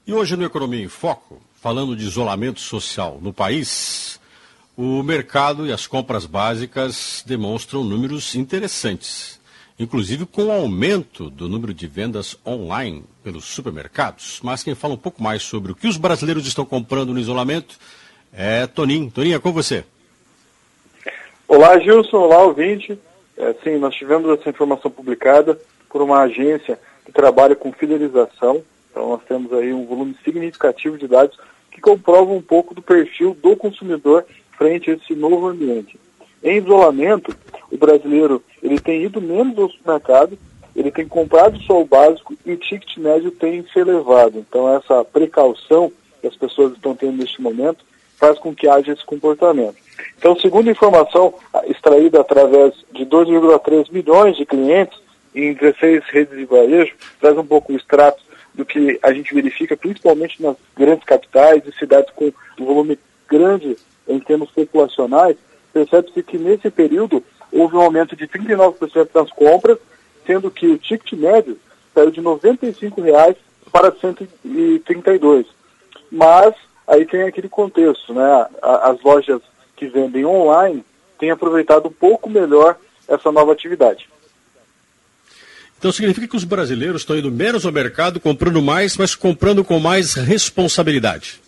E hoje no Economia em Foco, falando de isolamento social no país, o mercado e as compras básicas demonstram números interessantes, inclusive com o aumento do número de vendas online pelos supermercados. Mas quem fala um pouco mais sobre o que os brasileiros estão comprando no isolamento é Toninho. Toninho, é com você. Olá, Gilson. Olá, ouvinte. Sim, nós tivemos essa informação publicada por uma agência que trabalha com fidelização. Então nós temos aí um volume significativo de dados que comprovam um pouco do perfil do consumidor frente a esse novo ambiente. Em isolamento, o brasileiro ele tem ido menos ao supermercado, ele tem comprado só o básico e o ticket médio tem se elevado. Então essa precaução que as pessoas estão tendo neste momento faz com que haja esse comportamento. Então, segundo a informação extraída através de 2,3 milhões de clientes em 16 redes de varejo, traz um pouco o extrato do que a gente verifica, principalmente nas grandes capitais e cidades com um volume grande em termos populacionais. Percebe-se que nesse período houve um aumento de 39% das compras, sendo que o ticket médio saiu de R$ 95 para R$ 132. Mas aí tem aquele contexto, né? As lojas que vendem online têm aproveitado um pouco melhor essa nova atividade. Então significa que os brasileiros estão indo menos ao mercado, comprando mais, mas comprando com mais responsabilidade.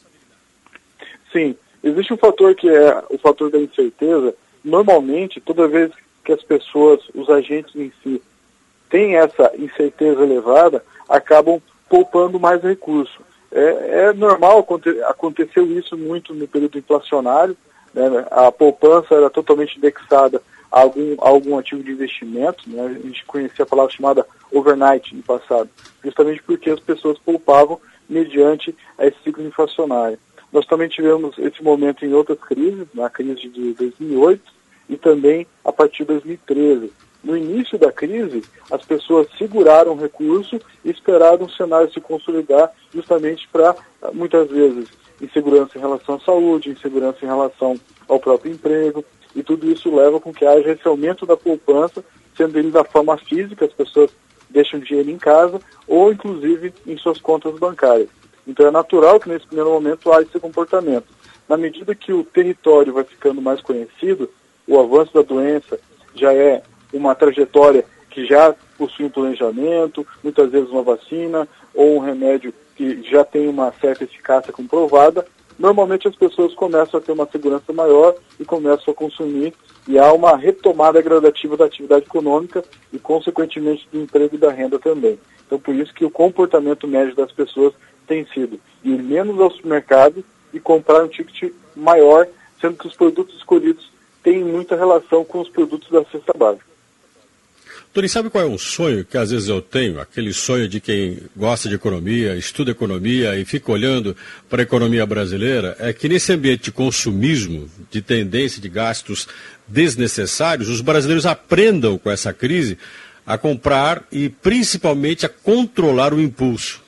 Sim, existe um fator que é o fator da incerteza. Normalmente, toda vez que as pessoas, os agentes em si, têm essa incerteza elevada, acabam poupando mais recurso. É normal, aconteceu isso muito no período inflacionário, né? A poupança era totalmente indexada a algum ativo de investimento, né? A gente conhecia a palavra chamada overnight no passado, justamente porque as pessoas poupavam mediante esse ciclo inflacionário. Nós também tivemos esse momento em outras crises, na crise de 2008 e também a partir de 2013. No início da crise, as pessoas seguraram o recurso e esperaram o cenário se consolidar justamente para, muitas vezes, insegurança em relação à saúde, insegurança em relação ao próprio emprego, e tudo isso leva com que haja esse aumento da poupança, sendo ele da forma física, as pessoas deixam dinheiro em casa ou, inclusive, em suas contas bancárias. Então é natural que nesse primeiro momento haja esse comportamento. Na medida que o território vai ficando mais conhecido, o avanço da doença já é uma trajetória que já possui um planejamento, muitas vezes uma vacina ou um remédio que já tem uma certa eficácia comprovada, normalmente as pessoas começam a ter uma segurança maior e começam a consumir, e há uma retomada gradativa da atividade econômica e, consequentemente, do emprego e da renda também. Então, por isso que o comportamento médio das pessoas tem sido ir menos ao supermercado e comprar um ticket maior, sendo que os produtos escolhidos têm muita relação com os produtos da cesta básica. Tony, sabe qual é um sonho que às vezes eu tenho? Aquele sonho de quem gosta de economia, estuda economia e fica olhando para a economia brasileira, é que nesse ambiente de consumismo, de tendência de gastos desnecessários, os brasileiros aprendam com essa crise a comprar e principalmente a controlar o impulso.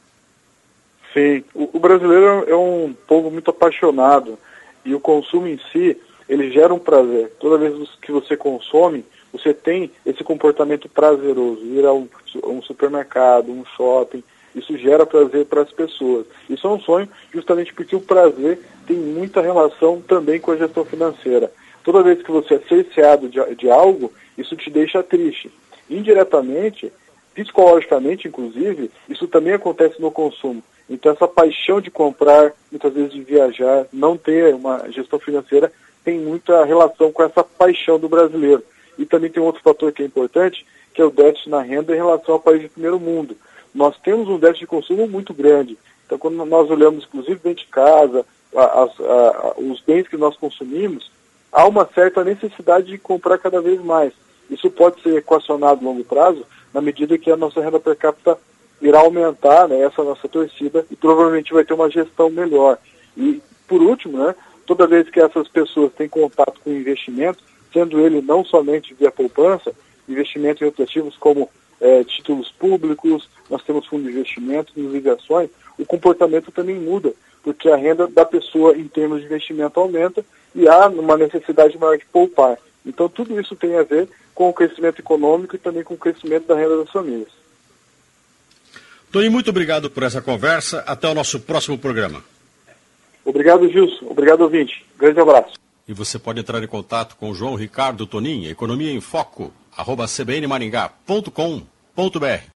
Sim, o brasileiro é um povo muito apaixonado e o consumo em si, ele gera um prazer. Toda vez que você consome, você tem esse comportamento prazeroso, ir a um supermercado, um shopping, isso gera prazer para as pessoas. Isso é um sonho justamente porque o prazer tem muita relação também com a gestão financeira. Toda vez que você é cerceado de algo, isso te deixa triste. Indiretamente, psicologicamente inclusive, isso também acontece no consumo. Então essa paixão de comprar, muitas vezes de viajar, não ter uma gestão financeira, tem muita relação com essa paixão do brasileiro. E também tem outro fator que é importante, que é o déficit na renda em relação ao país de primeiro mundo. Nós temos um déficit de consumo muito grande. Então, quando nós olhamos, inclusive, dentro de casa, os bens que nós consumimos, há uma certa necessidade de comprar cada vez mais. Isso pode ser equacionado a longo prazo, na medida que a nossa renda per capita irá aumentar, né, essa nossa torcida, e provavelmente vai ter uma gestão melhor. E, por último, né, toda vez que essas pessoas têm contato com o investimento, sendo ele não somente via poupança, investimento em outros ativos como títulos públicos, nós temos fundos de investimento, ligações, o comportamento também muda, porque a renda da pessoa em termos de investimento aumenta e há uma necessidade maior de poupar. Então tudo isso tem a ver com o crescimento econômico e também com o crescimento da renda das famílias. Toninho, muito obrigado por essa conversa. Até o nosso próximo programa. Obrigado, Gilson. Obrigado, ouvinte. Grande abraço. E você pode entrar em contato com o João Ricardo Tonin, Economia em Foco, @cbnmaringá.com.br.